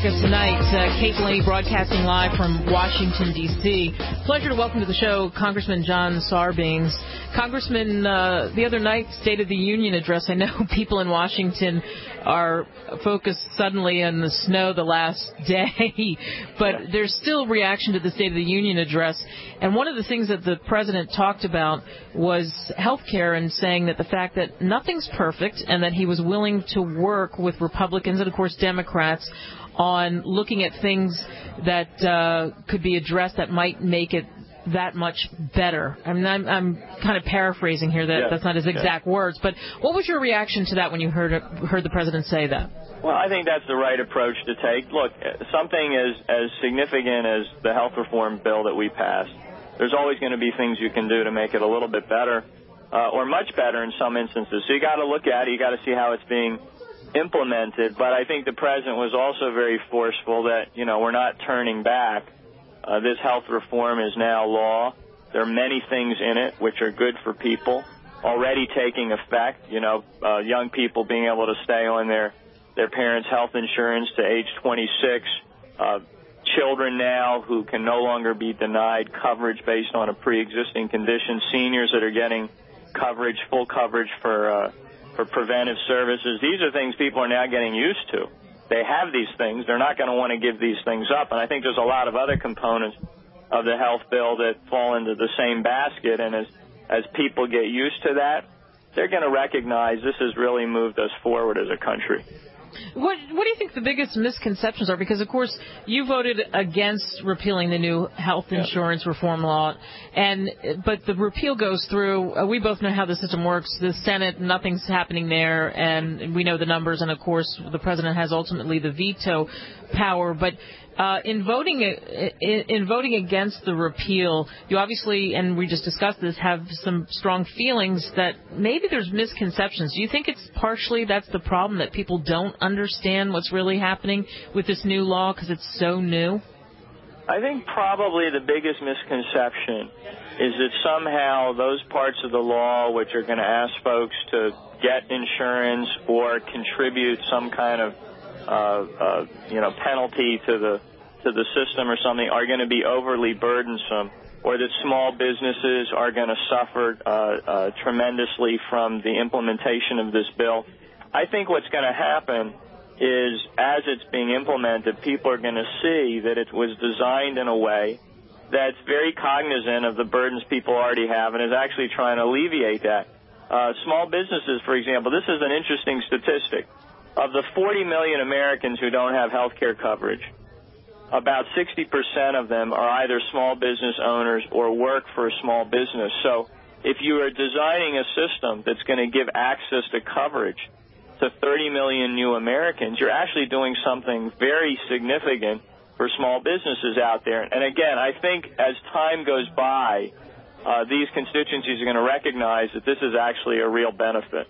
America Tonight. Kate Delaney broadcasting live from Washington, D.C. Pleasure to welcome to the show Congressman John Sarbanes. Congressman, the other night, State of the Union address. I know people in Washington are focused suddenly on the snow the last day, but there's still reaction to the State of the Union address. And one of the things that the president talked about was health care and saying that the fact that nothing's perfect and that he was willing to work with Republicans and, of course, Democrats on looking at things that could be addressed that might make it that much better. I mean, I'm kind of paraphrasing here. That's not his exact words. But what was your reaction to that when you heard the president say that? Well, I think that's the right approach to take. Look, something as significant as the health reform bill that we passed, there's always going to be things you can do to make it a little bit better or much better in some instances. So you got to look at it. You got to see how it's being implemented. But I think the president was also very forceful that, we're not turning back. This health reform is now law. There are many things in it which are good for people, already taking effect. Young people being able to stay on their parents' health insurance to age 26. Children now who can no longer be denied coverage based on a pre-existing condition. Seniors that are getting coverage, full coverage for preventive services. These are things people are now getting used to. They have these things. They're not going to want to give these things up. And I think there's a lot of other components of the health bill that fall into the same basket. And as people get used to that, they're going to recognize this has really moved us forward as a country. What do you think the biggest misconceptions are? Because, of course, you voted against repealing the new health insurance reform law, but the repeal goes through. We both know how the system works. The Senate, nothing's happening there, and we know the numbers. And, of course, the president has ultimately the veto power. But in voting against the repeal, you obviously, and we just discussed this, have some strong feelings that maybe there's misconceptions. Do you think it's partially that's the problem, that people don't understand what's really happening with this new law because it's so new? I think probably the biggest misconception is that somehow those parts of the law which are going to ask folks to get insurance or contribute some kind of penalty to the system or something are going to be overly burdensome, or that small businesses are going to suffer tremendously from the implementation of this bill. I think what's going to happen is, as it's being implemented, people are going to see that it was designed in a way that's very cognizant of the burdens people already have and is actually trying to alleviate that. Small businesses, for example, this is an interesting statistic. Of the 40 million Americans who don't have health care coverage, about 60% of them are either small business owners or work for a small business. So if you are designing a system that's going to give access to coverage to 30 million new Americans, you're actually doing something very significant for small businesses out there. And again, I think as time goes by, these constituencies are going to recognize that this is actually a real benefit.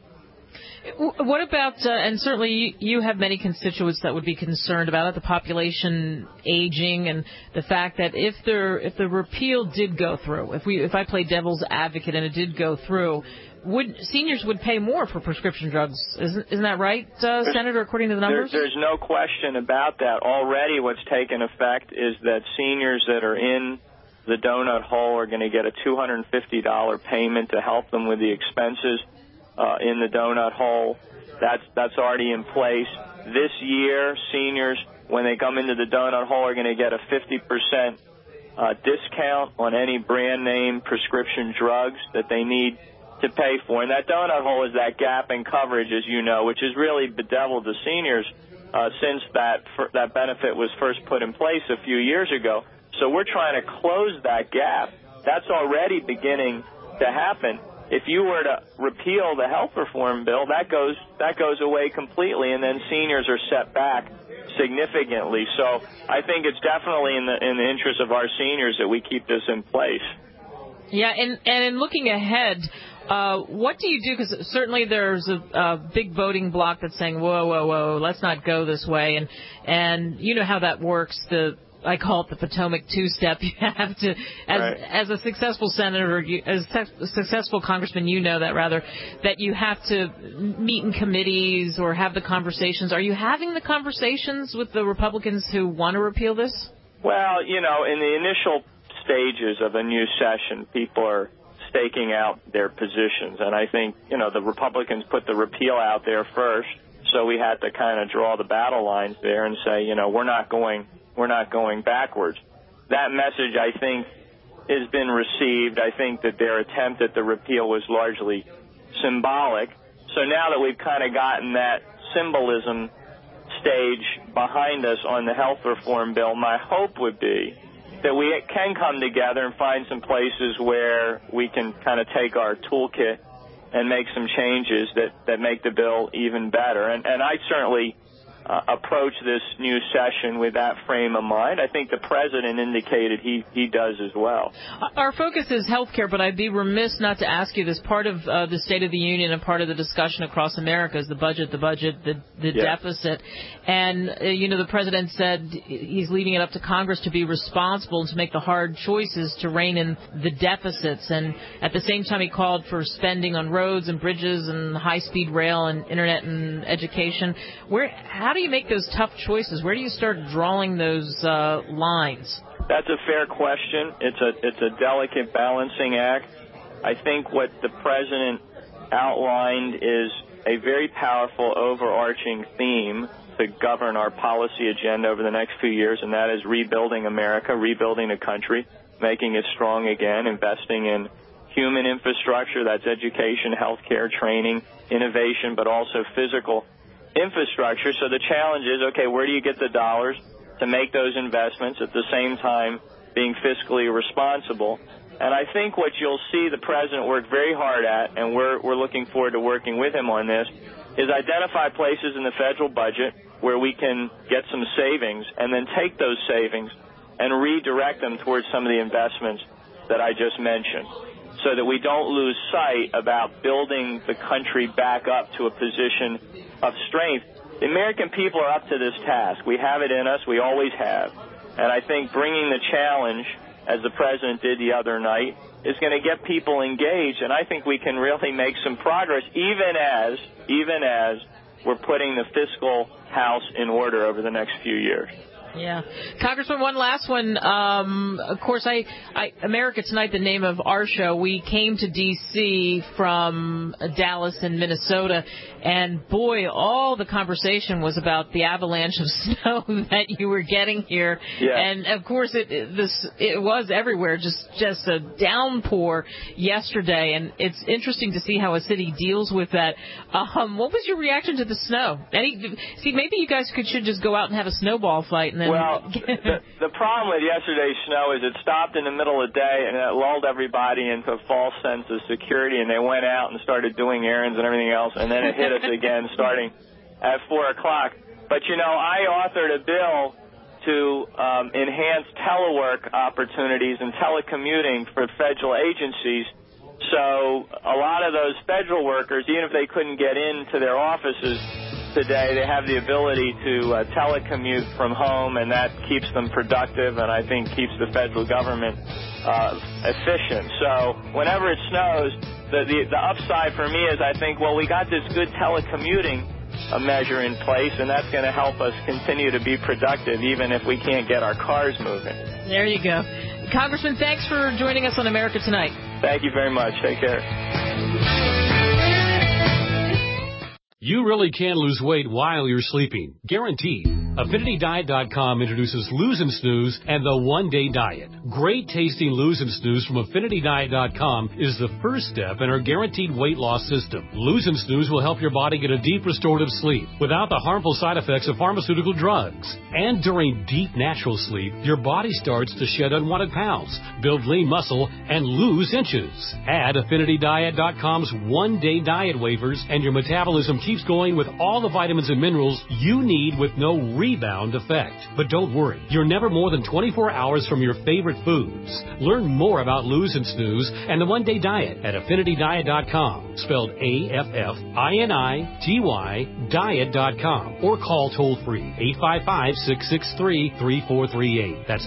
What about, and certainly you have many constituents that would be concerned about it, the population aging and the fact that if the repeal did go through, if I play devil's advocate and it did go through, seniors would pay more for prescription drugs. Isn't that right, Senator, according to the numbers? There's no question about that. Already what's taken effect is that seniors that are in the donut hole are going to get a $250 payment to help them with the expenses in the donut hole. That's already in place. This year, seniors, when they come into the donut hole, are going to get a 50% discount on any brand name prescription drugs that they need to pay for. And that donut hole is that gap in coverage, as you know, which has really bedeviled the seniors since that benefit was first put in place a few years ago. So we're trying to close that gap. That's already beginning to happen. If you were to repeal the health reform bill, that goes away completely, and then seniors are set back significantly. So I think it's definitely in the interest of our seniors that we keep this in place. Yeah, and in looking ahead, what do you do? Because certainly there's a big voting bloc that's saying, whoa, let's not go this way. And you know how that works. I call it the Potomac two-step. You have to, as a successful senator, as a successful congressman, you know that rather, that you have to meet in committees or have the conversations. Are you having the conversations with the Republicans who want to repeal this? Well, in the initial stages of a new session, people are staking out their positions. And I think, the Republicans put the repeal out there first, so we had to kind of draw the battle lines there and say, we're not going backwards. That message, I think, has been received. I think that their attempt at the repeal was largely symbolic. So now that we've kind of gotten that symbolism stage behind us on the health reform bill, my hope would be that we can come together and find some places where we can kind of take our toolkit and make some changes that make the bill even better. And I certainly approach this new session with that frame of mind. I think the president indicated he does as well. Our focus is health care, but I'd be remiss not to ask you this. Part of the State of the Union and part of the discussion across America is the budget, the deficit. And, the president said he's leaving it up to Congress to be responsible and to make the hard choices to rein in the deficits. And at the same time, he called for spending on roads and bridges and high-speed rail and internet and education. How do you make those tough choices? Where do you start drawing those lines? That's a fair question. It's a delicate balancing act. I think what the president outlined is a very powerful overarching theme to govern our policy agenda over the next few years, and that is rebuilding America, rebuilding the country, making it strong again, investing in human infrastructure, that's education, healthcare, training, innovation, but also physical infrastructure. So the challenge is, okay, where do you get the dollars to make those investments at the same time being fiscally responsible? And I think what you'll see the president work very hard at, and we're looking forward to working with him on this, is identify places in the federal budget where we can get some savings and then take those savings and redirect them towards some of the investments that I just mentioned, so that we don't lose sight about building the country back up to a position of strength. The American people are up to this task. We have it in us. We always have. And I think bringing the challenge, as the president did the other night, is going to get people engaged. And I think we can really make some progress, even as we're putting the fiscal house in order over the next few years. Yeah. Congressman, one last one. Of course, America Tonight, the name of our show, we came to D.C. from Dallas and Minnesota, and boy, all the conversation was about the avalanche of snow that you were getting here. Yeah. And, of course, it was everywhere, just a downpour yesterday, and it's interesting to see how a city deals with that. What was your reaction to the snow? Maybe you guys should just go out and have a snowball fight. Well, the problem with yesterday's snow is it stopped in the middle of the day and it lulled everybody into a false sense of security, and they went out and started doing errands and everything else, and then it hit us again starting at 4 o'clock. But, I authored a bill to enhance telework opportunities and telecommuting for federal agencies. So a lot of those federal workers, even if they couldn't get into their offices today, they have the ability to telecommute from home, and that keeps them productive and I think keeps the federal government efficient. So whenever it snows, the upside for me is I think, well, we got this good telecommuting measure in place, and that's going to help us continue to be productive even if we can't get our cars moving. There you go. Congressman, thanks for joining us on America Tonight. Thank you very much. Take care. You really can lose weight while you're sleeping. Guaranteed. AffinityDiet.com introduces Lose and Snooze and the One-Day Diet. Great tasting Lose and Snooze from AffinityDiet.com is the first step in our guaranteed weight loss system. Lose and Snooze will help your body get a deep restorative sleep without the harmful side effects of pharmaceutical drugs. And during deep natural sleep, your body starts to shed unwanted pounds, build lean muscle, and lose inches. Add AffinityDiet.com's One-Day Diet waivers and your metabolism keeps going with all the vitamins and minerals you need with no rebound effect. But don't worry, you're never more than 24 hours from your favorite foods. Learn more about Lose and Snooze and the One Day Diet at AffinityDiet.com, spelled AFFINITY diet.com, or call toll-free 855-663-3438. That's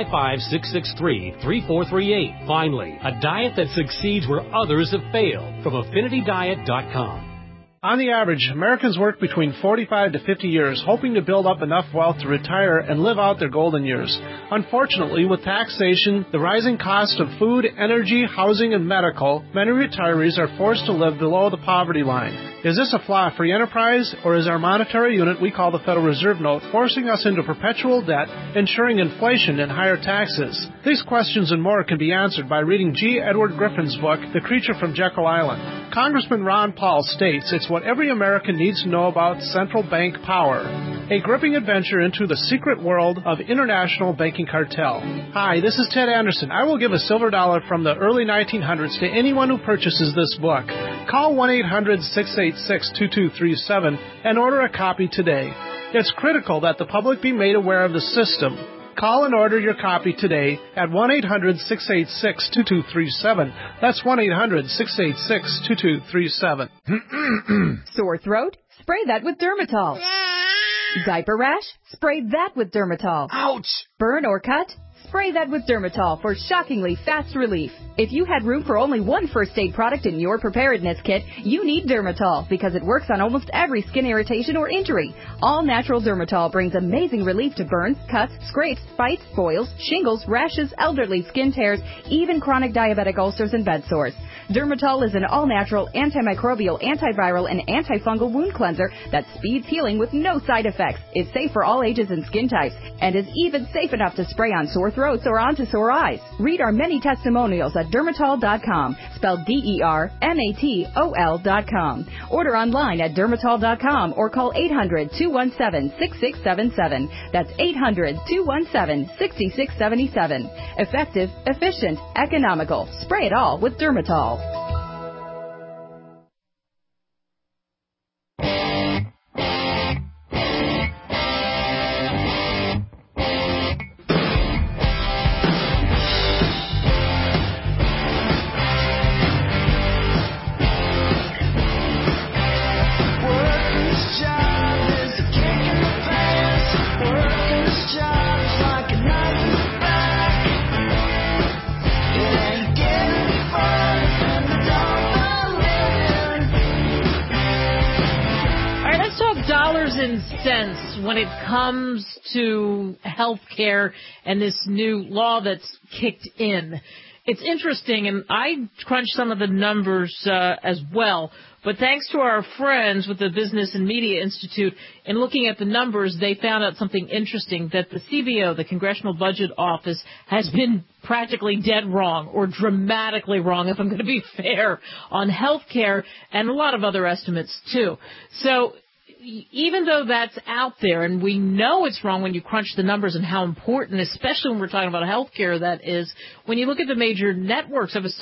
855-663-3438. Finally, a diet that succeeds where others have failed, from AffinityDiet.com. On the average, Americans work between 45 to 50 years, hoping to build up enough wealth to retire and live out their golden years. Unfortunately, with taxation, the rising cost of food, energy, housing, and medical, many retirees are forced to live below the poverty line. Is this a flaw-free enterprise, or is our monetary unit we call the Federal Reserve Note forcing us into perpetual debt, ensuring inflation and higher taxes? These questions and more can be answered by reading G. Edward Griffin's book, The Creature from Jekyll Island. Congressman Ron Paul states it's what every American needs to know about central bank power. A gripping adventure into the secret world of international banking cartel. Hi, this is Ted Anderson. I will give a silver dollar from the early 1900s to anyone who purchases this book. Call 1-800-686-2237 and order a copy today. It's critical that the public be made aware of the system. Call and order your copy today at 1-800-686-2237. That's 1-800-686-2237. Sore throat? Spray that with Dermatol. Diaper rash? Spray that with Dermatol. Ouch! Burn or cut? Spray that with Dermatol for shockingly fast relief. If you had room for only one first aid product in your preparedness kit, you need Dermatol because it works on almost every skin irritation or injury. All natural Dermatol brings amazing relief to burns, cuts, scrapes, bites, boils, shingles, rashes, elderly skin tears, even chronic diabetic ulcers and bed sores. Dermatol is an all-natural, antimicrobial, antiviral, and antifungal wound cleanser that speeds healing with no side effects. It's safe for all ages and skin types, and is even safe enough to spray on sore throats or onto sore eyes. Read our many testimonials at Dermatol.com, spelled DERMATOL.com. Order online at Dermatol.com or call 800-217-6677. That's 800-217-6677. Effective, efficient, economical. Spray it all with Dermatol. Sense when it comes to health care and this new law that's kicked in. It's interesting, and I crunched some of the numbers as well, but thanks to our friends with the Business and Media Institute, in looking at the numbers, they found out something interesting, that the CBO, the Congressional Budget Office, has been practically dead wrong, or dramatically wrong, if I'm going to be fair, on health care and a lot of other estimates, too. So even though that's out there, and we know it's wrong when you crunch the numbers and how important, especially when we're talking about healthcare, that is, when you look at the major networks, I was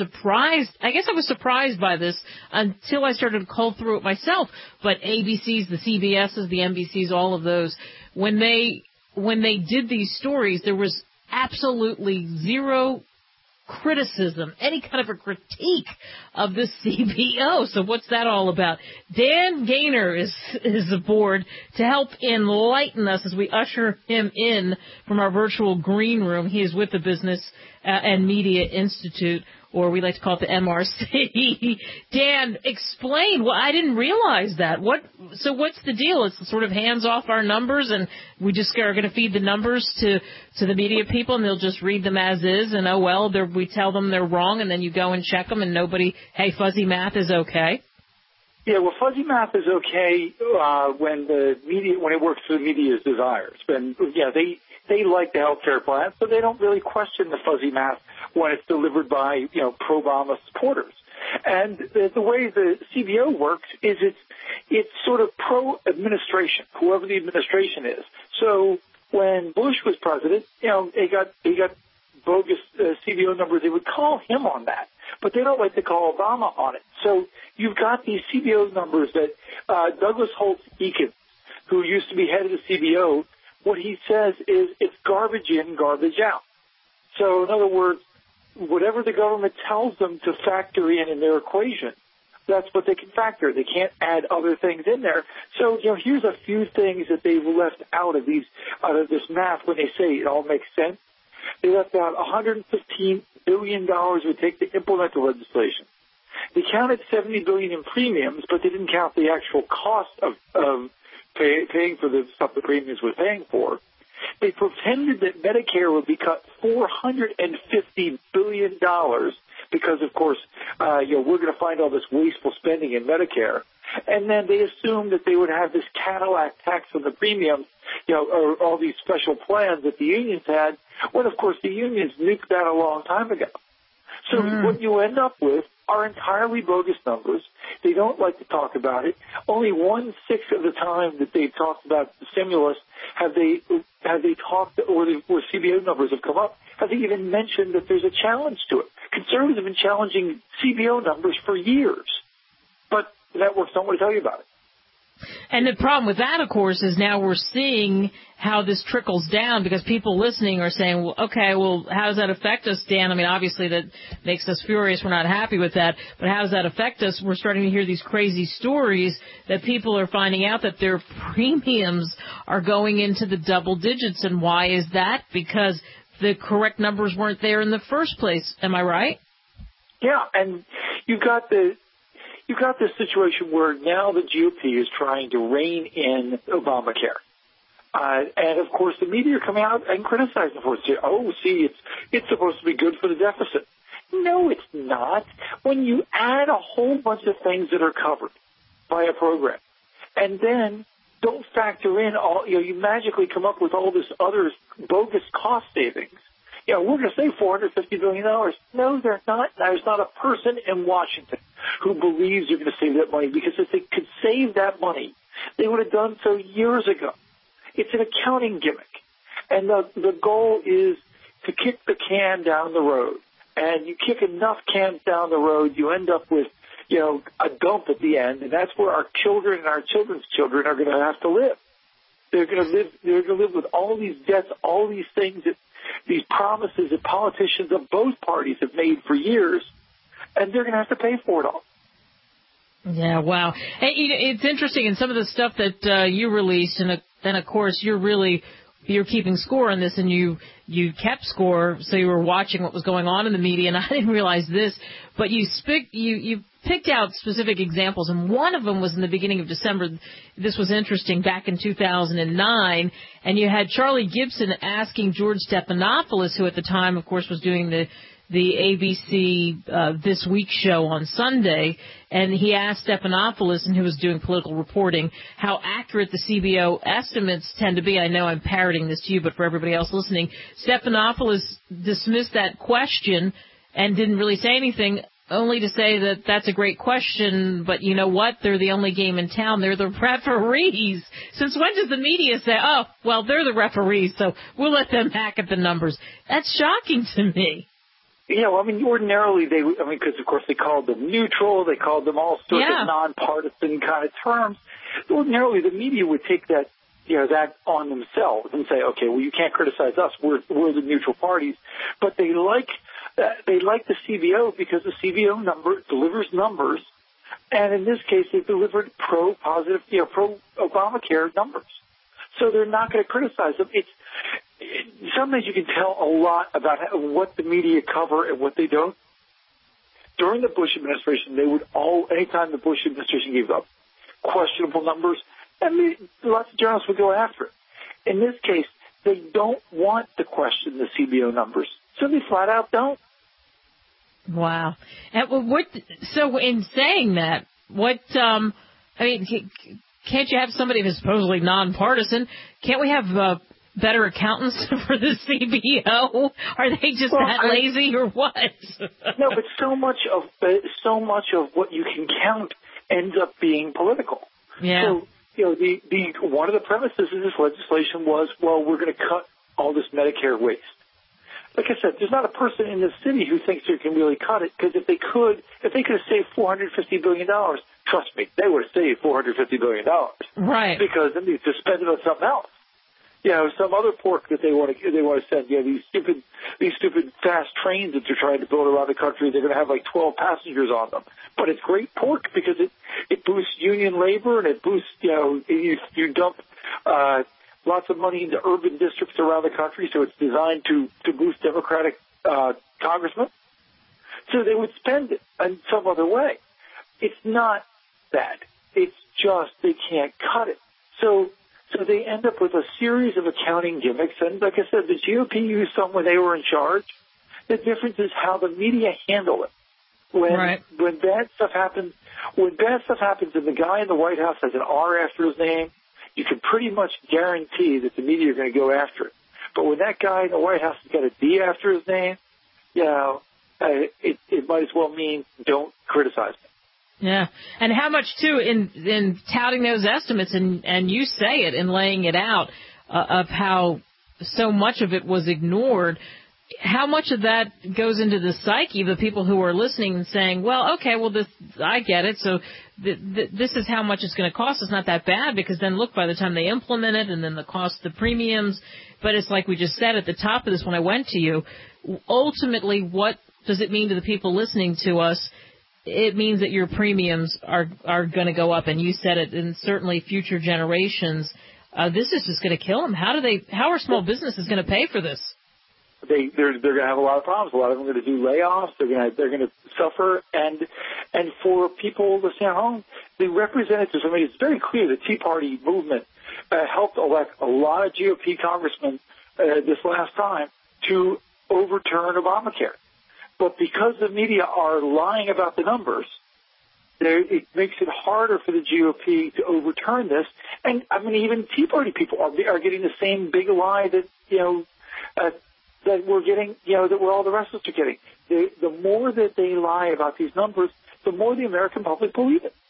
surprised by this until I started to cull through it myself. But ABCs, the CBSs, the NBCs, all of those, when they did these stories, there was absolutely zero criticism, any kind of a critique of the CBO. So what's that all about? Dan Gaynor is aboard to help enlighten us as we usher him in from our virtual green room. He is with the Business and Media Institute, or we like to call it the MRC. Dan, explain. Well, I didn't realize that. So what's the deal? It's sort of hands off our numbers, and we just are going to feed the numbers to the media people, and they'll just read them as is, and we tell them they're wrong, and then you go and check them, and hey, fuzzy math is okay. Yeah, well, fuzzy math is okay when it works for the media's desires. And yeah, they like the healthcare plan, so they don't really question the fuzzy math when it's delivered by pro-Obama supporters. And the way the CBO works is it's sort of pro-administration, whoever the administration is. So when Bush was president, he got bogus CBO numbers. They would call him on that, but they don't like to call Obama on it. So you've got these CBO numbers that Douglas Holt Eakins, who used to be head of the CBO, what he says is it's garbage in, garbage out. So in other words, whatever the government tells them to factor in their equation, that's what they can factor. They can't add other things in there. So, here's a few things that they've left out of this math when they say it all makes sense. They left out $115 billion would take to implement the legislation. They counted $70 billion in premiums, but they didn't count the actual cost of paying for the stuff the premiums were paying for. They pretended that Medicare would be cut $450 billion because, of course, we're going to find all this wasteful spending in Medicare. And then they assumed that they would have this Cadillac tax on the premiums, or all these special plans that the unions had, when, of course, the unions nuked that a long time ago. So what you end up with are entirely bogus numbers. They don't like to talk about it. Only 1/6 of the time that they've talked about the stimulus have they talked, or CBO numbers have come up, have they even mentioned that there's a challenge to it. Conservatives have been challenging CBO numbers for years, but the networks don't want to tell you about it. And the problem with that, of course, is now we're seeing how this trickles down because people listening are saying, well, okay, well, how does that affect us, Dan? I mean, obviously that makes us furious. We're not happy with that. But how does that affect us? We're starting to hear these crazy stories that people are finding out that their premiums are going into the double digits. And why is that? Because the correct numbers weren't there in the first place. Am I right? Yeah, and you've got this situation where now the GOP is trying to rein in Obamacare. And, of course, the media are coming out and criticizing it for it. It's supposed to be good for the deficit. No, it's not. When you add a whole bunch of things that are covered by a program and then don't factor in you magically come up with all this other bogus cost savings. We're going to save $450 billion. No, they're not. There's not a person in Washington who believes you're going to save that money, because if they could save that money, they would have done so years ago. It's an accounting gimmick. And the goal is to kick the can down the road. And you kick enough cans down the road, you end up with, a dump at the end, and that's where our children and our children's children are going to have to live. They're going to live with all these debts, all these things these promises that politicians of both parties have made for years, and they're going to have to pay for it all. Yeah, wow. Hey, it's interesting, in some of the stuff that you released, and then, of course, you're keeping score on this, and you kept score, so you were watching what was going on in the media, and I didn't realize this, but you picked out specific examples, and one of them was in the beginning of December. This was interesting, back in 2009, and you had Charlie Gibson asking George Stephanopoulos, who at the time, of course, was doing the ABC This Week show on Sunday, and he asked Stephanopoulos, and who was doing political reporting, how accurate the CBO estimates tend to be. I know I'm parroting this to you, but for everybody else listening, Stephanopoulos dismissed that question and didn't really say anything, only to say that that's a great question, but you know what? They're the only game in town. They're the referees. Since when does the media say, oh, well, they're the referees, so we'll let them hack at the numbers? That's shocking to me. Ordinarily because of course they called them neutral, they called them all sorts of nonpartisan kind of terms. Ordinarily, the media would take that on themselves and say, okay, well, you can't criticize us. We're the neutral parties. But they like the CBO because the CBO number delivers numbers, and in this case, they delivered pro-positive, pro-Obamacare numbers. So they're not going to criticize them. Sometimes you can tell a lot about what the media cover and what they don't. During the Bush administration, anytime the Bush administration gave up questionable numbers, lots of journalists would go after it. In this case, they don't want to question the CBO numbers, so they flat out don't. Wow. So in saying that, can't you have somebody who's supposedly nonpartisan? Can't we have better accountants for the CBO? Are they just lazy or what? No, but so much of what you can count ends up being political. Yeah. So, one of the premises of this legislation was, well, we're going to cut all this Medicare waste. Like I said, there's not a person in this city who thinks they can really cut it, because if they could have saved $450 billion, trust me, they would have saved $450 billion. Right. Because then they just spend it on something else. some other pork that they want to send. These stupid fast trains that they're trying to build around the country. They're going to have like 12 passengers on them. But it's great pork because it boosts union labor, and it boosts, you dump lots of money into urban districts around the country, so it's designed to boost Democratic congressmen. So they would spend it in some other way. It's not that. It's just they can't cut it. So they end up with a series of accounting gimmicks. And like I said, the GOP used some when they were in charge. The difference is how the media handle it. When bad stuff happens and the guy in the White House has an R after his name, you can pretty much guarantee that the media are going to go after it. But when that guy in the White House has got a D after his name, it might as well mean don't criticize me. Yeah, and how much, too, in touting those estimates, and you say it in laying it out, of how so much of it was ignored, how much of that goes into the psyche of the people who are listening and saying, well, okay, this I get it, so this is how much it's going to cost. It's not that bad, because then, look, by the time they implement it, and then the cost, the premiums, but it's like we just said at the top of this when I went to you, ultimately, what does it mean to the people listening to us? It means that your premiums are going to go up, and you said it, and certainly future generations. This is just going to kill them. How are small businesses going to pay for this? They're going to have a lot of problems. A lot of them are going to do layoffs. They're going to suffer, and for people listening at home, the representatives. I mean, it's very clear the Tea Party movement helped elect a lot of GOP congressmen this last time to overturn Obamacare. But because the media are lying about the numbers, it makes it harder for the GOP to overturn this. And I mean, even Tea Party people are getting the same big lie that that we're getting, that we're all the rest of us are getting. The more that they lie about these numbers, the more the American public believe it.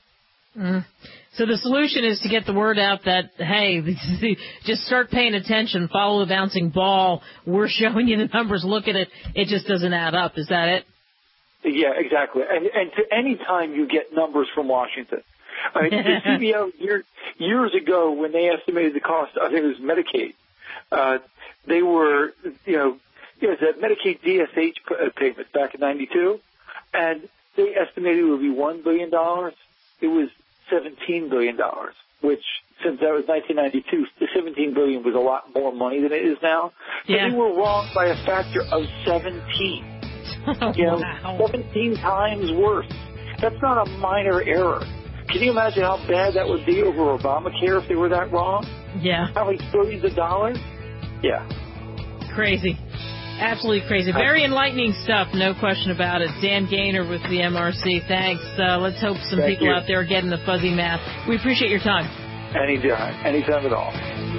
So the solution is to get the word out that, hey, just start paying attention, follow the bouncing ball. We're showing you the numbers. Look at it. It just doesn't add up. Is that it? Yeah, exactly. And to any time you get numbers from Washington. I mean, the CBO years ago when they estimated the cost, I think it was Medicaid, they were, that Medicaid DSH payment back in 92, and they estimated it would be $1 billion. It was $17 billion, which, since that was 1992, the $17 billion was a lot more money than it is now. Yeah. So they were wrong by a factor of 17. Wow. 17 times worse. That's not a minor error. Can you imagine how bad that would be over Obamacare if they were that wrong? Yeah. How many billions of dollars? Yeah. Crazy. Absolutely crazy. Very enlightening stuff, no question about it. Dan Gaynor with the MRC. Thanks. Let's hope some people out there are getting the fuzzy math. We appreciate your time. Anytime at all.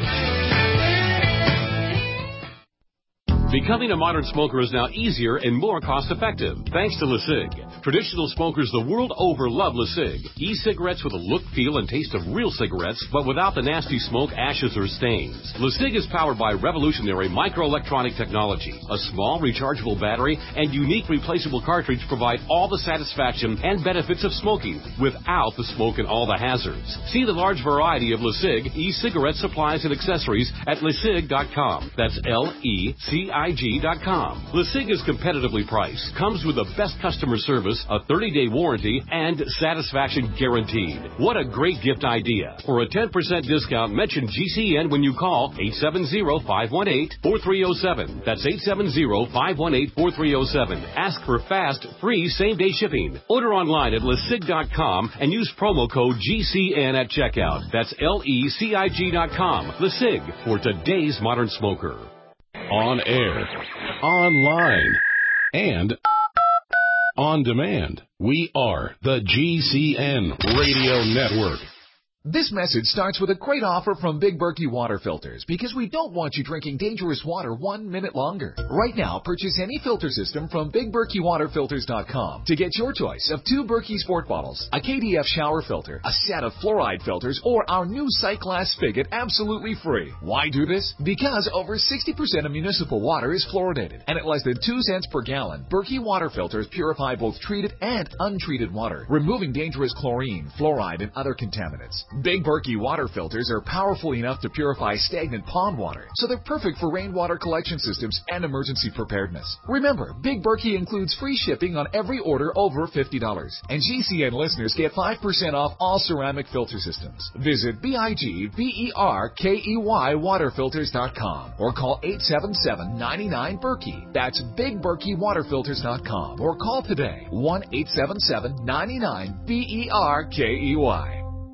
Becoming a modern smoker is now easier and more cost-effective, thanks to LeSig. Traditional smokers the world over love LeSig. E-cigarettes with a look, feel, and taste of real cigarettes, but without the nasty smoke, ashes, or stains. LeSig is powered by revolutionary microelectronic technology. A small rechargeable battery and unique replaceable cartridge provide all the satisfaction and benefits of smoking, without the smoke and all the hazards. See the large variety of LeSig e-cigarette supplies and accessories at LeSig.com. That's LECIG.com. LeSig is competitively priced, comes with the best customer service, a 30-day warranty, and satisfaction guaranteed. What a great gift idea. For a 10% discount, mention GCN when you call 870-518-4307. That's 870-518-4307. Ask for fast, free, same-day shipping. Order online at LeSig.com and use promo code GCN at checkout. That's LECIG.com. LeSig, for today's modern smoker. On air, online, and on demand. We are the GCN Radio Network. This message starts with a great offer from Big Berkey Water Filters, because we don't want you drinking dangerous water 1 minute longer. Right now, purchase any filter system from BigBerkeyWaterFilters.com to get your choice of 2 Berkey Sport bottles, a KDF shower filter, a set of fluoride filters, or our new Cyclass spigot absolutely free. Why do this? Because over 60% of municipal water is fluoridated, and at less than 2 cents per gallon, Berkey Water Filters purify both treated and untreated water, removing dangerous chlorine, fluoride, and other contaminants. Big Berkey water filters are powerful enough to purify stagnant pond water, so they're perfect for rainwater collection systems and emergency preparedness. Remember, Big Berkey includes free shipping on every order over $50, and GCN listeners get 5% off all ceramic filter systems. Visit BigBerkeyWaterFilters.com or call 877-99-BERKEY. That's BigBerkeyWaterFilters.com or call today 1-877-99-BERKEY.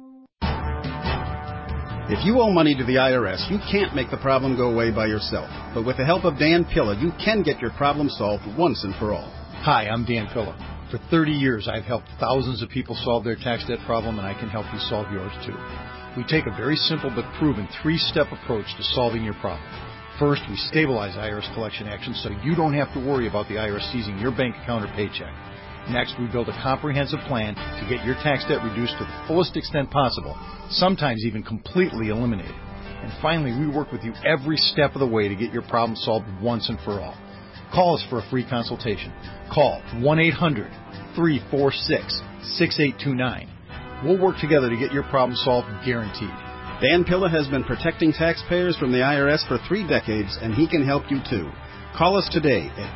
If you owe money to the IRS, you can't make the problem go away by yourself. But with the help of Dan Pilla, you can get your problem solved once and for all. Hi, I'm Dan Pilla. For 30 years, I've helped thousands of people solve their tax debt problem, and I can help you solve yours too. We take a very simple but proven 3-step approach to solving your problem. First, we stabilize IRS collection actions so you don't have to worry about the IRS seizing your bank account or paycheck. Next, we build a comprehensive plan to get your tax debt reduced to the fullest extent possible, sometimes even completely eliminated. And finally, we work with you every step of the way to get your problem solved once and for all. Call us for a free consultation. Call 1-800-346-6829. We'll work together to get your problem solved, guaranteed. Dan Pilla has been protecting taxpayers from the IRS for 3 decades, and he can help you too. Call us today at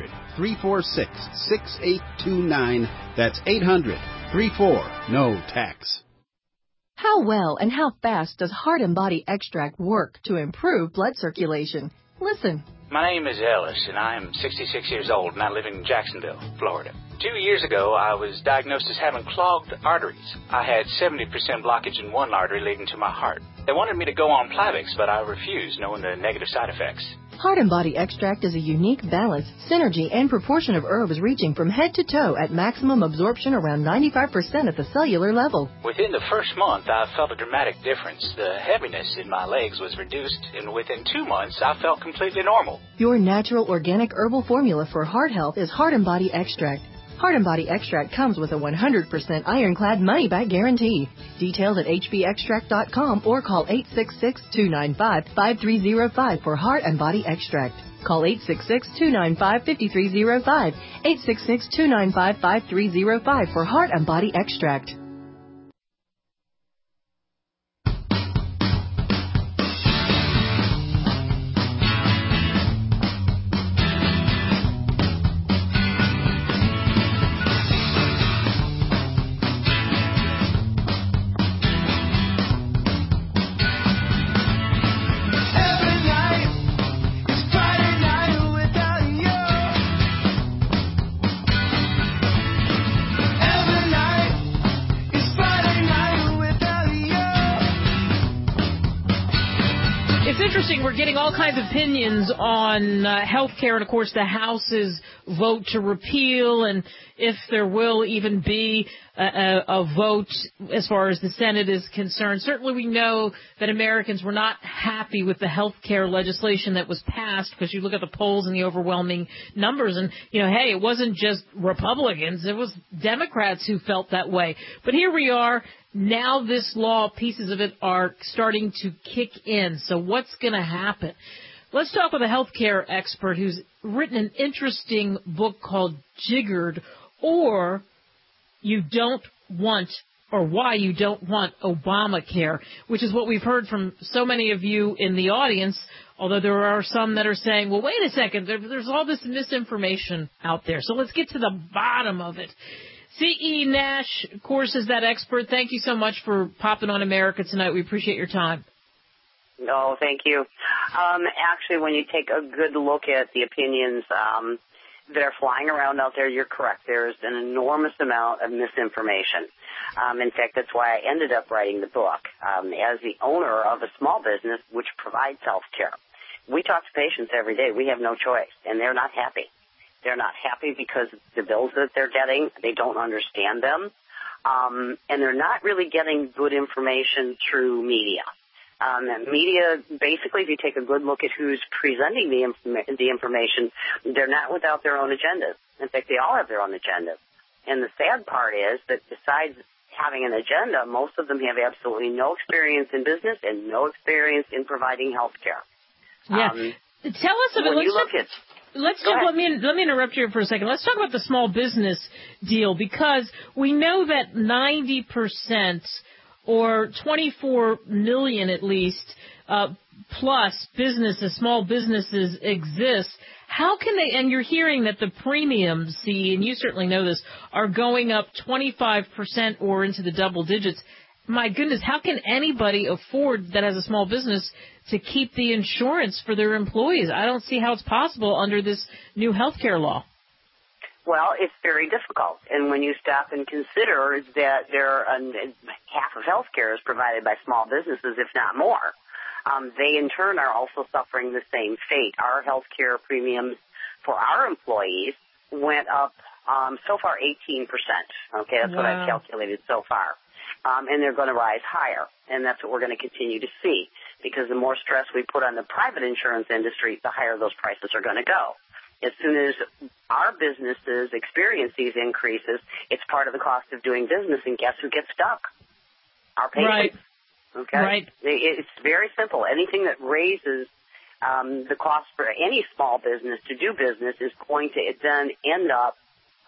800-346-6829. That's 800-34-NO-TAX. How well and how fast does Heart and Body Extract work to improve blood circulation? Listen. My name is Ellis, and I am 66 years old, and I live in Jacksonville, Florida. 2 years ago, I was diagnosed as having clogged arteries. I had 70% blockage in one artery leading to my heart. They wanted me to go on Plavix, but I refused, knowing the negative side effects. Heart and Body Extract is a unique balance, synergy, and proportion of herbs reaching from head to toe at maximum absorption around 95% at the cellular level. Within the first month, I felt a dramatic difference. The heaviness in my legs was reduced, and within 2 months, I felt completely normal. Your natural organic herbal formula for heart health is Heart and Body Extract. Heart and Body Extract comes with a 100% ironclad money-back guarantee. Details at hbextract.com or call 866-295-5305 for Heart and Body Extract. Call 866-295-5305, 866-295-5305 for Heart and Body Extract. We're getting all kinds of opinions on health care, and, of course, the House's vote to repeal, and if there will even be a vote as far as the Senate is concerned. Certainly we know that Americans were not happy with the health care legislation that was passed, because you look at the polls and the overwhelming numbers, and, hey, it wasn't just Republicans. It was Democrats who felt that way. But here we are. Now this law, pieces of it are starting to kick in. So what's going to happen? Let's talk with a healthcare expert who's written an interesting book called Jiggered, or You Don't Want, or Why You Don't Want Obamacare, which is what we've heard from so many of you in the audience, although there are some that are saying, well, wait a second, there's all this misinformation out there. So let's get to the bottom of it. C.E. Nash, of course, is that expert. Thank you so much for popping on America tonight. We appreciate your time. No, thank you. Actually, when you take a good look at the opinions that are flying around out there, you're correct. There's an enormous amount of misinformation. In fact, that's why I ended up writing the book. As the owner of a small business which provides health care, we talk to patients every day. We have no choice, and they're not happy. They're not happy because the bills that they're getting, they don't understand them, and they're not really getting good information through media. Media, basically, if you take a good look at who's presenting the information, they're not without their own agendas. In fact, they all have their own agendas. And the sad part is that besides having an agenda, most of them have absolutely no experience in business and no experience in providing health care. Yeah. Tell us about it. Let me interrupt you for a second. Let's talk about the small business deal, because we know that 90% or 24 million at least plus businesses, small businesses exist. How can they, and you're hearing that the premiums, and you certainly know this, are going up 25% or into the double digits. My goodness, how can anybody afford that has a small business to keep the insurance for their employees? I don't see how it's possible under this new health care law. Well, it's very difficult. And when you stop and consider that half of health care is provided by small businesses, if not more, they in turn are also suffering the same fate. Our health care premiums for our employees went up so far 18%. Okay, that's what I've calculated so far. And they're going to rise higher. And that's what we're going to continue to see, because the more stress we put on the private insurance industry, the higher those prices are going to go. As soon as our businesses experience these increases, it's part of the cost of doing business, and guess who gets stuck? Our patients. Right. Okay? Right. It's very simple. Anything that raises the cost for any small business to do business is going to then end up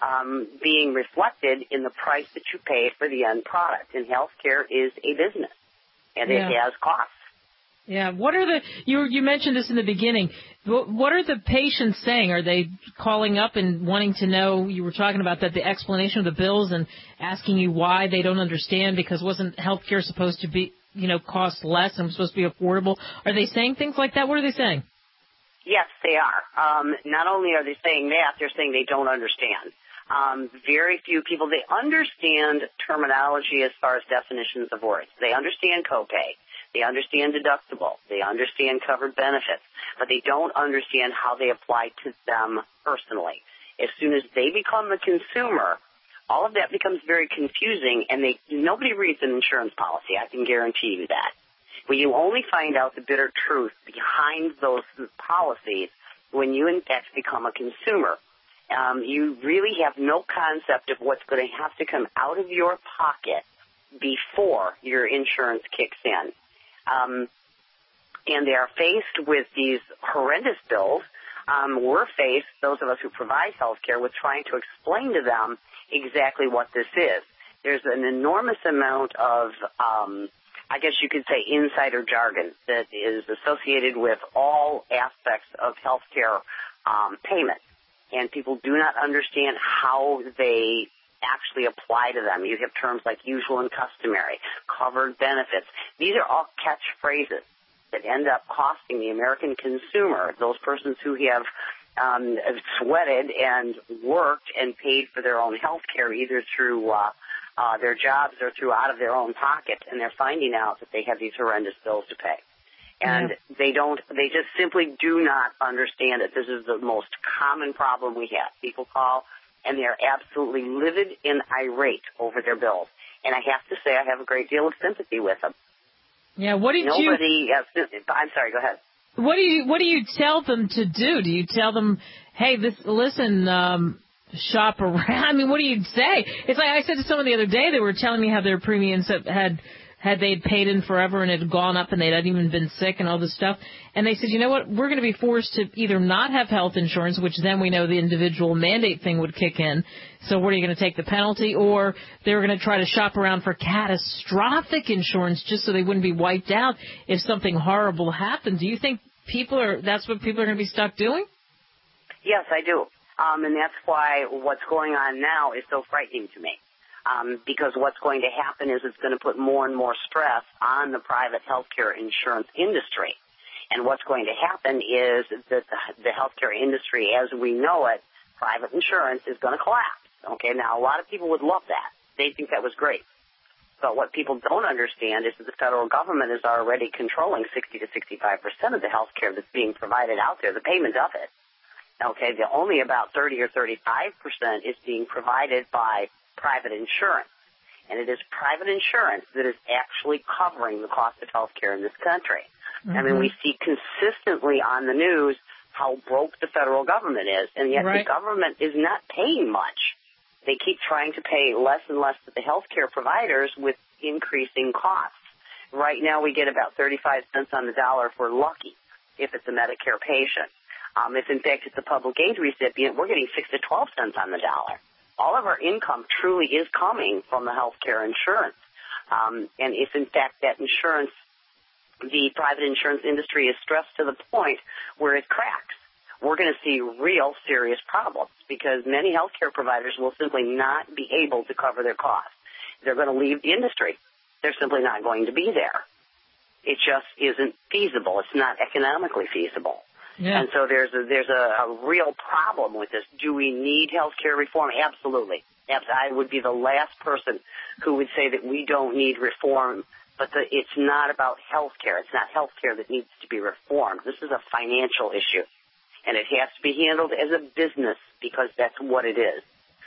being reflected in the price that you pay for the end product. And healthcare is a business, and it has costs. Yeah. What are you mentioned this in the beginning. What are the patients saying? Are they calling up and wanting to know, you were talking about that, the explanation of the bills and asking you why they don't understand, because wasn't healthcare supposed to be, cost less and supposed to be affordable? Are they saying things like that? What are they saying? Yes, they are. Not only are they saying that, they're saying they don't understand. Very few people, they understand terminology as far as definitions of words. They understand copay. They understand deductible. They understand covered benefits. But they don't understand how they apply to them personally. As soon as they become the consumer, all of that becomes very confusing, and nobody reads an insurance policy. I can guarantee you that. When you only find out the bitter truth behind those policies when you, in fact, become a consumer. You really have no concept of what's going to have to come out of your pocket before your insurance kicks in. And they are faced with these horrendous bills. We're faced, those of us who provide health care, with trying to explain to them exactly what this is. There's an enormous amount of, I guess you could say, insider jargon that is associated with all aspects of health care payment. And people do not understand how they actually apply to them. You have terms like usual and customary, covered benefits. These are all catchphrases that end up costing the American consumer, those persons who have sweated and worked and paid for their own health care, either through their jobs or through out of their own pocket, and they're finding out that they have these horrendous bills to pay. And they just simply do not understand it. This is the most common problem we have. People call, and they're absolutely livid and irate over their bills. And I have to say I have a great deal of sympathy with them. Yeah, I'm sorry, go ahead. What do you tell them to do? Do you tell them, hey, shop around? I mean, what do you say? It's like I said to someone the other day, they were telling me how their premiums they'd paid in forever and it had gone up and they hadn't even been sick and all this stuff. And they said, you know what, we're going to be forced to either not have health insurance, which then we know the individual mandate thing would kick in. So what are you going to take the penalty? Or they were going to try to shop around for catastrophic insurance just so they wouldn't be wiped out if something horrible happened. Do you think that's what people are going to be stuck doing? Yes, I do. And that's why what's going on now is so frightening to me. Because what's going to happen is it's going to put more and more stress on the private healthcare insurance industry. And what's going to happen is that the healthcare industry, as we know it, private insurance is going to collapse. Okay, now a lot of people would love that. They think that was great. But what people don't understand is that the federal government is already controlling 60 to 65% of the healthcare that's being provided out there, the payment of it. Okay, only about 30 or 35% is being provided by private insurance. And it is private insurance that is actually covering the cost of health care in this country. Mm-hmm. I mean, we see consistently on the news how broke the federal government is, and yet the government is not paying much. They keep trying to pay less and less to the health care providers with increasing costs. Right now we get about 35 cents on the dollar if we're lucky, if it's a Medicare patient. If, in fact, it's a public aid recipient, we're getting 6 to 12 cents on the dollar. All of our income truly is coming from the health care insurance. And if, in fact, that insurance, the private insurance industry is stressed to the point where it cracks, we're going to see real serious problems because many healthcare providers will simply not be able to cover their costs. They're going to leave the industry. They're simply not going to be there. It just isn't feasible. It's not economically feasible. Yeah. And so there's a real problem with this. Do we need healthcare reform? Absolutely. I would be the last person who would say that we don't need reform, but it's not about healthcare. It's not healthcare that needs to be reformed. This is a financial issue, and it has to be handled as a business because that's what it is.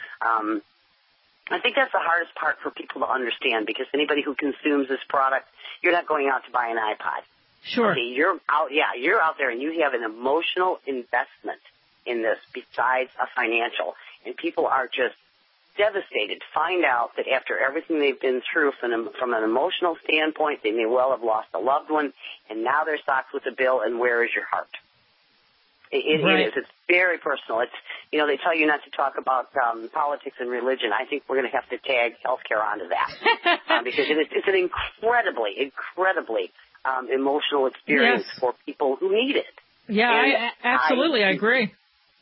I think that's the hardest part for people to understand because anybody who consumes this product, you're not going out to buy an iPod. Sure. Okay, you're out there and you have an emotional investment in this besides a financial. And people are just devastated to find out that after everything they've been through from an emotional standpoint, they may well have lost a loved one, and now they're socked with a bill, and where is your heart? It is. It's very personal. It's, they tell you not to talk about politics and religion. I think we're going to have to tag healthcare onto that because it's an incredibly emotional experience for people who need it. Yeah, absolutely. I agree.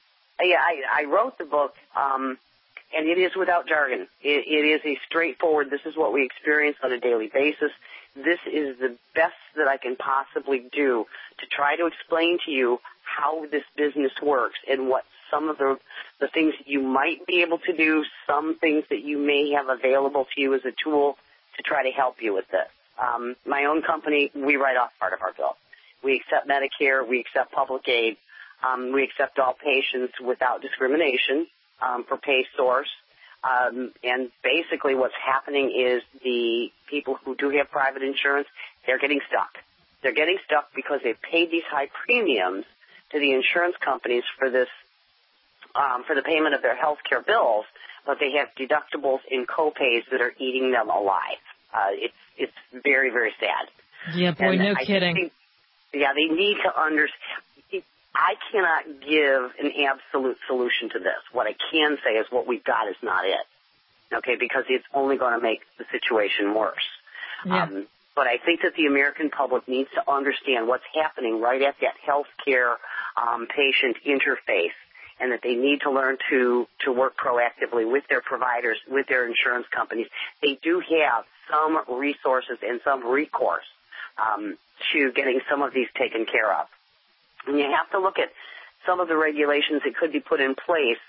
I wrote the book, and it is without jargon. It is a straightforward, this is what we experience on a daily basis. This is the best that I can possibly do to try to explain to you how this business works and what some of the things that you might be able to do, some things that you may have available to you as a tool to try to help you with this. My own company, we write off part of our bill. We accept Medicare. We accept public aid. We accept all patients without discrimination for pay source. And basically what's happening is the people who do have private insurance, they're getting stuck. They're getting stuck because they've paid these high premiums to the insurance companies for this, for the payment of their health care bills, but they have deductibles and co-pays that are eating them alive. It's very, very sad. Yeah, boy, no kidding. They need to understand. I cannot give an absolute solution to this. What I can say is what we've got is not it, okay, because it's only going to make the situation worse. Yeah. But I think that the American public needs to understand what's happening right at that health care patient interface, and that they need to learn to work proactively with their providers, with their insurance companies. They do have some resources and some recourse to getting some of these taken care of. And you have to look at some of the regulations that could be put in place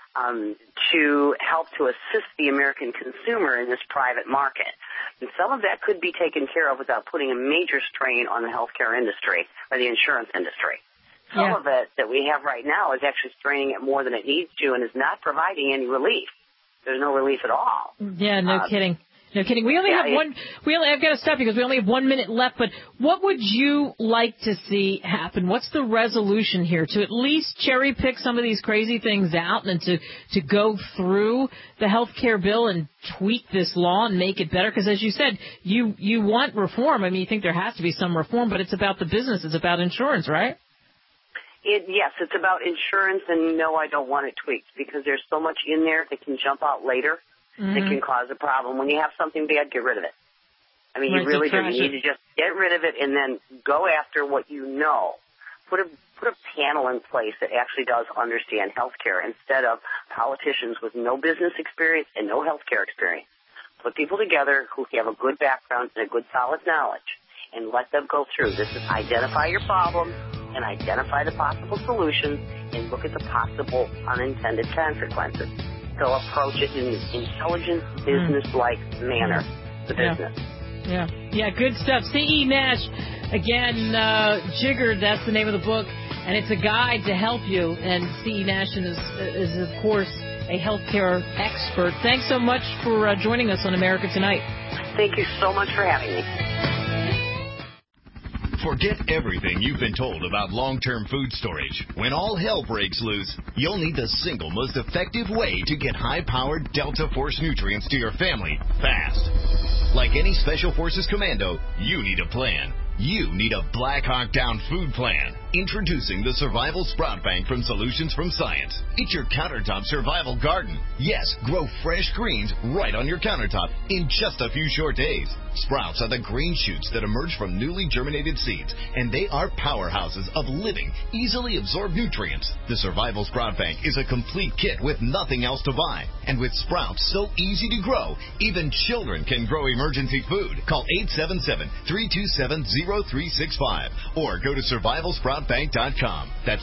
to help to assist the American consumer in this private market. And some of that could be taken care of without putting a major strain on the healthcare industry or the insurance industry. Some of it that we have right now is actually straining it more than it needs to and is not providing any relief. There's no relief at all. Yeah, no kidding. No kidding. We only have I've got to stop because we only have 1 minute left, but what would you like to see happen? What's the resolution here? To at least cherry pick some of these crazy things out and to go through the health care bill and tweak this law and make it better? Because as you said, you want reform. I mean, you think there has to be some reform, but it's about the business. It's about insurance, right? Yes, it's about insurance, and no, I don't want it tweaked because there's so much in there that can jump out later. That can cause a problem. When you have something bad, get rid of it. I mean, you really do. You need to just get rid of it and then go after what you know. Put a panel in place that actually does understand healthcare instead of politicians with no business experience and no healthcare experience. Put people together who have a good background and a good solid knowledge and let them go through. This is identify your problems and identify the possible solutions and look at the possible unintended consequences. So approach it in an intelligent, business-like manner, the business. Yeah, good stuff. C.E. Nash, again, Jiggered, that's the name of the book, and it's a guide to help you. And C.E. Nash is, of course, a healthcare expert. Thanks so much for joining us on America Tonight. Thank you so much for having me. Forget everything you've been told about long-term food storage. When all hell breaks loose, you'll need the single most effective way to get high-powered Delta Force nutrients to your family fast. Like any Special Forces commando, you need a plan. You need a Black Hawk Down food plan. Introducing the Survival Sprout Bank from Solutions from Science. It's your countertop survival garden. Yes, grow fresh greens right on your countertop in just a few short days. Sprouts are the green shoots that emerge from newly germinated seeds, and they are powerhouses of living, easily absorbed nutrients. The Survival Sprout Bank is a complete kit with nothing else to buy. And with sprouts so easy to grow, even children can grow emergency food. Call 877-327-0365 or go to survivalsproutbank.com. That's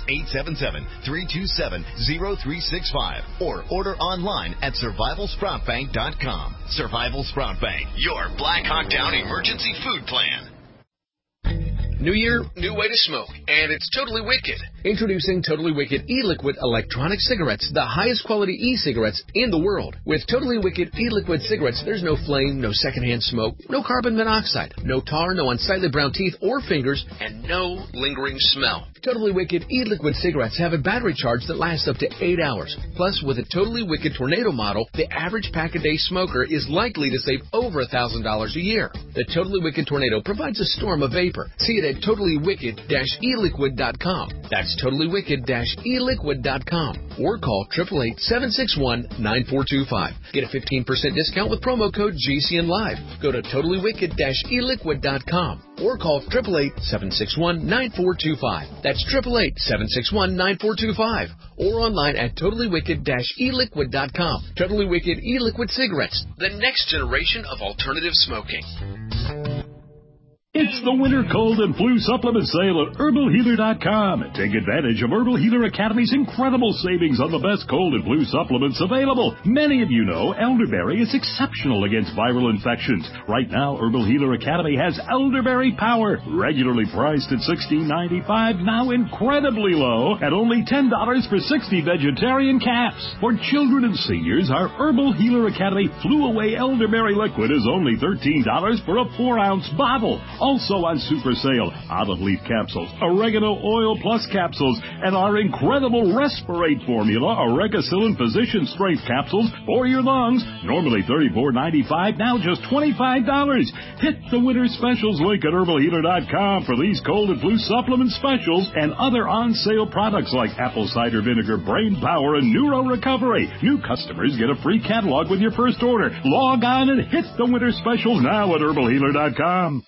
877-327-0365 or order online at survivalsproutbank.com. Survival Sprout Bank, your Black Hawk Down emergency food plan. New year, new way to smoke, and it's totally wicked. Introducing Totally Wicked e-liquid electronic cigarettes, the highest quality e-cigarettes in the world. With Totally Wicked e-liquid cigarettes, there's no flame, no secondhand smoke, no carbon monoxide, no tar, no unsightly brown teeth or fingers, and no lingering smell. Totally Wicked e-liquid cigarettes have a battery charge that lasts up to 8 hours. Plus, with a Totally Wicked Tornado model, the average pack-a-day smoker is likely to save over $1,000 a year. The Totally Wicked Tornado provides a storm of vapor. See it at totallywicked-eliquid.com. That's totallywicked-eliquid.com. Or call 888-761-9425. Get a 15% discount with promo code GCNLive. Go to totallywicked-eliquid.com. Or call 888-761-9425. That's 888-761-9425. Or online at totallywicked-eliquid.com. Totally Wicked e-liquid cigarettes, the next generation of alternative smoking. It's the winter cold and flu supplement sale at HerbalHealer.com. Take advantage of Herbal Healer Academy's incredible savings on the best cold and flu supplements available. Many of you know elderberry is exceptional against viral infections. Right now, Herbal Healer Academy has Elderberry Power, regularly priced at $16.95, now incredibly low at only $10 for 60 vegetarian caps. For children and seniors, our Herbal Healer Academy Flu Away Elderberry Liquid is only $13 for a 4-ounce bottle. Also on super sale, olive leaf capsules, oregano oil plus capsules, and our incredible Respirate formula, Oregacillin Physician Strength capsules for your lungs. Normally $34.95, now just $25. Hit the winter specials link at HerbalHealer.com for these cold and flu supplement specials and other on-sale products like apple cider vinegar, brain power, and neuro recovery. New customers get a free catalog with your first order. Log on and hit the winter specials now at HerbalHealer.com.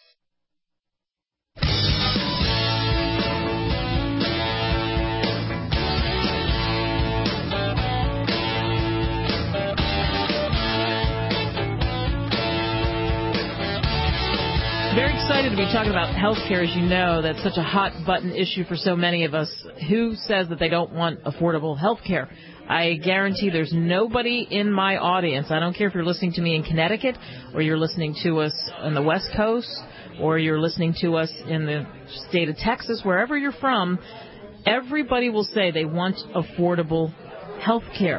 Very excited to be talking about health care. As you know, that's such a hot-button issue for so many of us. Who says that they don't want affordable health care? I guarantee there's nobody in my audience. I don't care if you're listening to me in Connecticut or you're listening to us on the West Coast or you're listening to us in the state of Texas, wherever you're from, everybody will say they want affordable health care.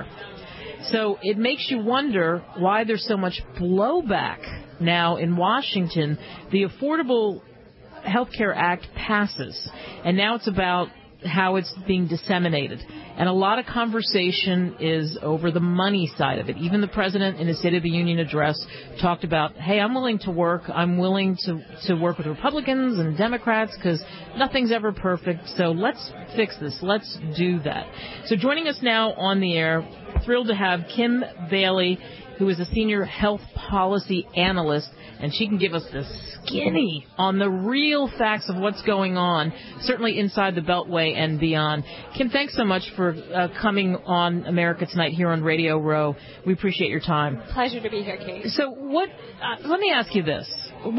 So it makes you wonder why there's so much blowback now in Washington. The Affordable Health Care Act passes, and now it's about how it's being disseminated. And a lot of conversation is over the money side of it. Even the president in his State of the Union address talked about, hey, I'm willing to work. I'm willing to work with Republicans and Democrats because nothing's ever perfect. So let's fix this. Let's do that. So joining us now on the air, thrilled to have Kim Bailey, who is a senior health policy analyst, and she can give us the skinny on the real facts of what's going on, certainly inside the Beltway and beyond. Kim, thanks so much for coming on America Tonight here on Radio Row. We appreciate your time. Pleasure to be here, Kate. So let me ask you this.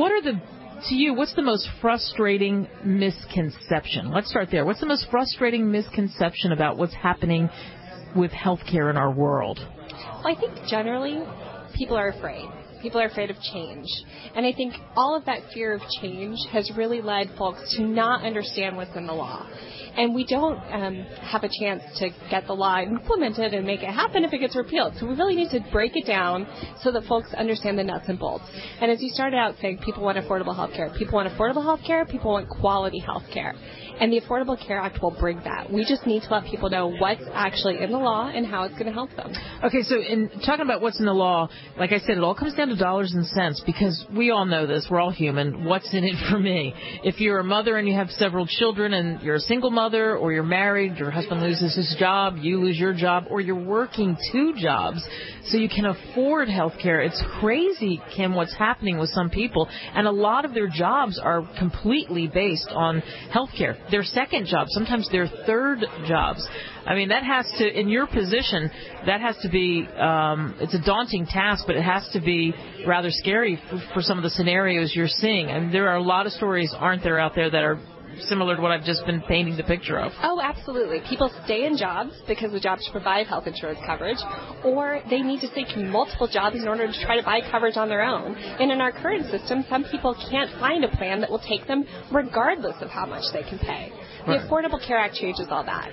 To you, what's the most frustrating misconception? Let's start there. What's the most frustrating misconception about what's happening with healthcare in our world? Well, I think generally people are afraid. People are afraid of change. And I think all of that fear of change has really led folks to not understand what's in the law. And we don't have a chance to get the law implemented and make it happen if it gets repealed. So we really need to break it down so that folks understand the nuts and bolts. And as you started out saying, people want affordable health care. People want affordable health care. People want quality health care. And the Affordable Care Act will bring that. We just need to let people know what's actually in the law and how it's going to help them. Okay, so in talking about what's in the law, like I said, it all comes down to dollars and cents, because we all know this. We're all human. What's in it for me? If you're a mother and you have several children and you're a single mother, or you're married, your husband loses his job, you lose your job, or you're working 2 jobs so you can afford health care. It's crazy, Kim, what's happening with some people. And a lot of their jobs are completely based on health care. Their second job, sometimes their third jobs. I mean, that has to, in your position, that has to be, it's a daunting task, but it has to be rather scary for some of the scenarios you're seeing. And there are a lot of stories, aren't there, out there that are similar to what I've just been painting the picture of. Oh, absolutely. People stay in jobs because the jobs provide health insurance coverage, or they need to take multiple jobs in order to try to buy coverage on their own. And in our current system, some people can't find a plan that will take them regardless of how much they can pay. The Affordable Care Act changes all that.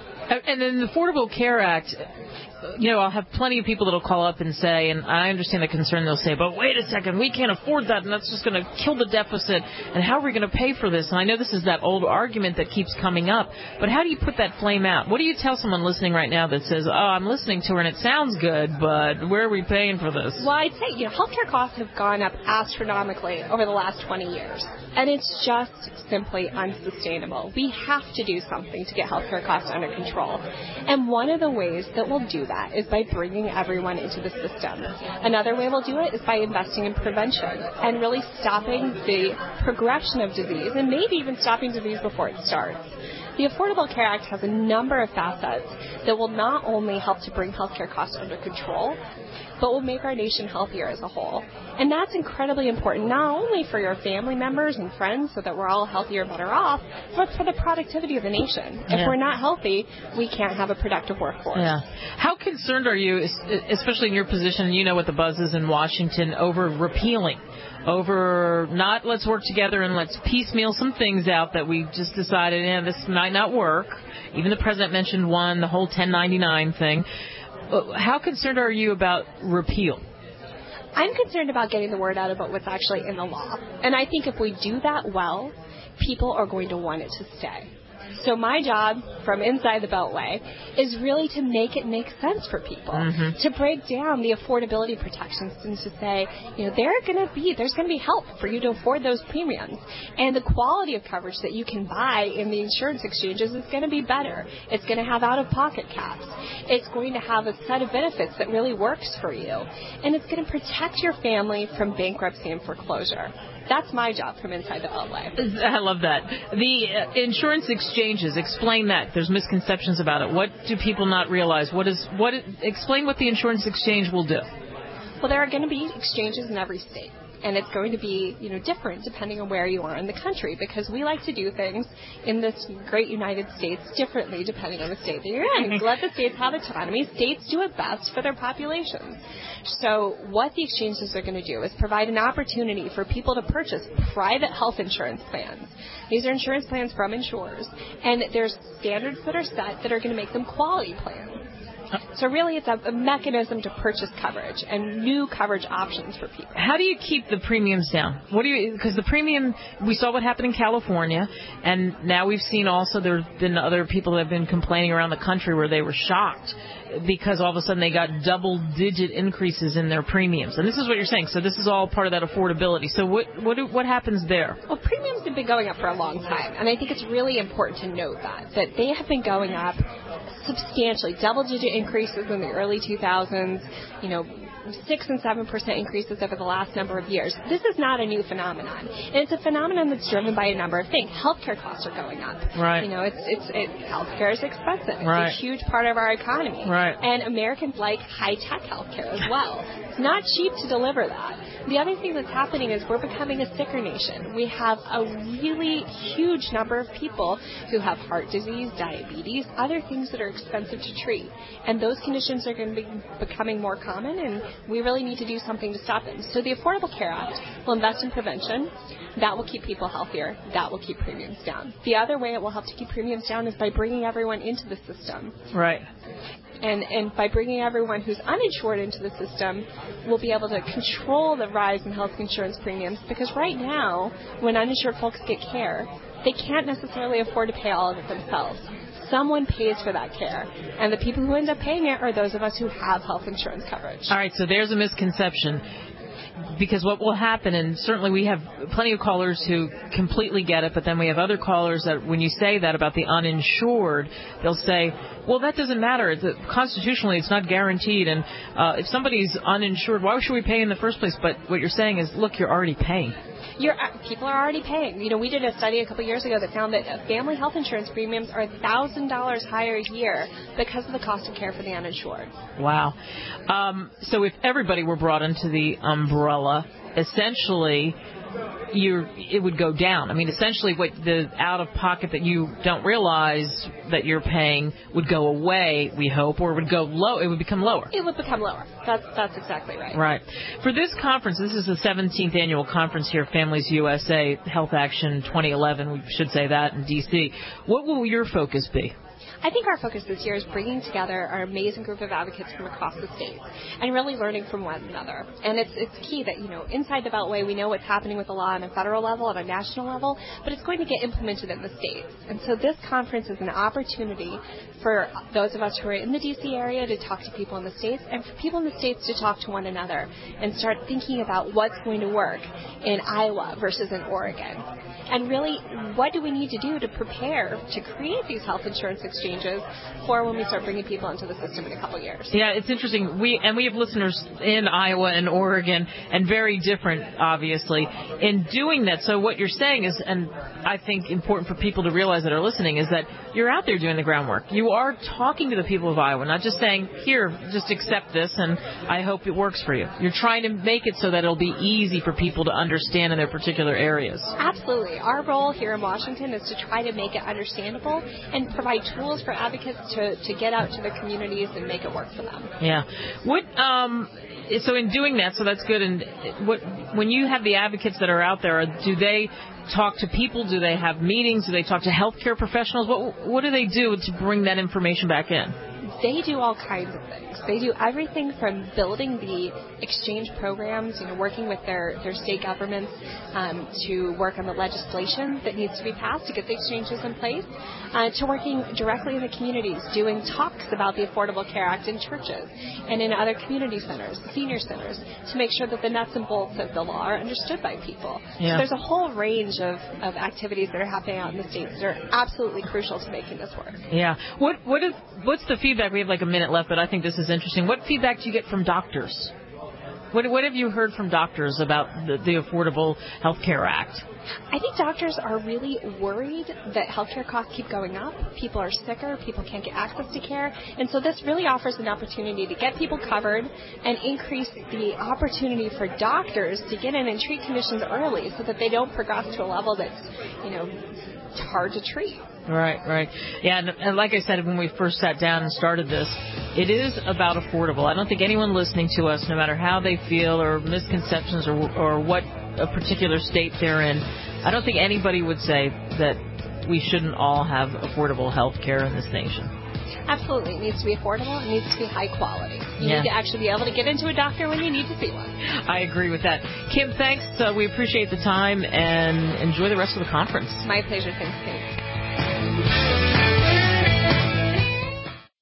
And then the Affordable Care Act, you know, I'll have plenty of people that will call up and say, and I understand the concern, they'll say, but wait a second, we can't afford that, and that's just going to kill the deficit, and how are we going to pay for this? And I know this is that old argument that keeps coming up, but how do you put that flame out? What do you tell someone listening right now that says, oh, I'm listening to her and it sounds good, but where are we paying for this? Well, I'd say, you know, healthcare costs have gone up astronomically over the last 20 years, and it's just simply unsustainable. We have to do something to get healthcare costs under control. And one of the ways that we'll do that is by bringing everyone into the system. Another way we'll do it is by investing in prevention and really stopping the progression of disease, and maybe even stopping disease before it starts. The Affordable Care Act has a number of facets that will not only help to bring healthcare costs under control, but will make our nation healthier as a whole. And that's incredibly important, not only for your family members and friends so that we're all healthier and better off, but for the productivity of the nation. If we're not healthy, we can't have a productive workforce. Yeah. How concerned are you, especially in your position, you know what the buzz is in Washington, over repealing? Over not let's work together and let's piecemeal some things out that we just decided, this might not work. Even the president mentioned one, the whole 1099 thing. How concerned are you about repeal? I'm concerned about getting the word out about what's actually in the law. And I think if we do that well, people are going to want it to stay. So my job from inside the Beltway is really to make it make sense for people, to break down the affordability protections and to say, there's going to be help for you to afford those premiums. And the quality of coverage that you can buy in the insurance exchanges is going to be better. It's going to have out-of-pocket caps. It's going to have a set of benefits that really works for you. And it's going to protect your family from bankruptcy and foreclosure. That's my job from inside the Beltway. I love that. The insurance exchanges, explain that. There's misconceptions about it. What do people not realize? Explain what the insurance exchange will do. Well, there are going to be exchanges in every state. And it's going to be, different depending on where you are in the country, because we like to do things in this great United States differently depending on the state that you're in. Let the states have autonomy. States do it best for their populations. So what the exchanges are going to do is provide an opportunity for people to purchase private health insurance plans. These are insurance plans from insurers, and there's standards that are set that are going to make them quality plans. So really it's a mechanism to purchase coverage and new coverage options for people. How do you keep the premiums down? Because the premium, we saw what happened in California, and now we've seen also there have been other people that have been complaining around the country where they were shocked because all of a sudden they got double-digit increases in their premiums. And this is what you're saying. So this is all part of that affordability. So what happens there? Well, premiums have been going up for a long time, and I think it's really important to note that they have been going up substantially, double-digit increases in the early 2000s, 6 and 7% increases over the last number of years. This is not a new phenomenon. And it's a phenomenon that's driven by a number of things. Healthcare costs are going up. Right. Healthcare is expensive. It's right. a huge part of our economy. Right. And Americans like high-tech healthcare as well. It's not cheap to deliver that. The other thing that's happening is we're becoming a sicker nation. We have a really huge number of people who have heart disease, diabetes, other things that are expensive to treat. And those conditions are going to be becoming more common, and we really need to do something to stop them. So the Affordable Care Act will invest in prevention. That will keep people healthier. That will keep premiums down. The other way it will help to keep premiums down is by bringing everyone into the system. Right. And by bringing everyone who's uninsured into the system, we'll be able to control the rise in health insurance premiums, because right now, when uninsured folks get care, they can't necessarily afford to pay all of it themselves. Someone pays for that care, and the people who end up paying it are those of us who have health insurance coverage. All right, so there's a misconception. Because what will happen, and certainly we have plenty of callers who completely get it, but then we have other callers that when you say that about the uninsured, they'll say, well, that doesn't matter. Constitutionally, it's not guaranteed. And if somebody's uninsured, why should we pay in the first place? But what you're saying is, look, you're already paying. People are already paying. We did a study a couple of years ago that found that family health insurance premiums are $1,000 higher a year because of the cost of care for the uninsured. Wow. So if everybody were brought into the umbrella, essentially it would go down. I mean, essentially what the out-of-pocket that you don't realize that you're paying would go away, we hope, or it would go low. It would become lower. It would become lower. That's exactly right. Right. For this conference, this is the 17th annual conference here, Families USA, Health Action 2011, we should say that, in D.C. What will your focus be? I think our focus this year is bringing together our amazing group of advocates from across the states and really learning from one another. And it's key that, inside the Beltway, we know what's happening with the law on a federal level, on a national level, but it's going to get implemented in the states. And so this conference is an opportunity for those of us who are in the D.C. area to talk to people in the states, and for people in the states to talk to one another and start thinking about what's going to work in Iowa versus in Oregon. And really, what do we need to do to prepare to create these health insurance exchanges for when we start bringing people into the system in a couple of years? Yeah, it's interesting. We have listeners in Iowa and Oregon, and very different, obviously, in doing that. So what you're saying is, and I think important for people to realize that are listening, is that you're out there doing the groundwork. You are talking to the people of Iowa, not just saying, here, just accept this, and I hope it works for you. You're trying to make it so that it'll be easy for people to understand in their particular areas. Absolutely. Our role here in Washington is to try to make it understandable and provide tools for advocates to get out to the communities and make it work for them. Yeah. So in doing that, so that's good. And when you have the advocates that are out there, do they talk to people? Do they have meetings? Do they talk to healthcare professionals? What do they do to bring that information back in? They do all kinds of things. They do everything from building the exchange programs, working with their state governments to work on the legislation that needs to be passed to get the exchanges in place, to working directly in the communities, doing talks about the Affordable Care Act in churches and in other community centers, senior centers, to make sure that the nuts and bolts of the law are understood by people. Yeah. So there's a whole range of activities that are happening out in the states that are absolutely crucial to making this work. Yeah. What's the feedback? We have like a minute left, but I think this is interesting. What feedback do you get from doctors? What have you heard from doctors about the Affordable Health Care Act? I think doctors are really worried that healthcare costs keep going up. People are sicker. People can't get access to care. And so this really offers an opportunity to get people covered and increase the opportunity for doctors to get in and treat conditions early so that they don't progress to a level that's, it's hard to treat. Right. Yeah, and like I said when we first sat down and started this, it is about affordable. I don't think anyone listening to us, no matter how they feel or misconceptions or what a particular state they're in, I don't think anybody would say that we shouldn't all have affordable health care in this nation. Absolutely. It needs to be affordable. It needs to be high quality. You need to actually be able to get into a doctor when you need to see one. I agree with that. Kim, thanks. We appreciate the time, and enjoy the rest of the conference. My pleasure. Thanks, Kate.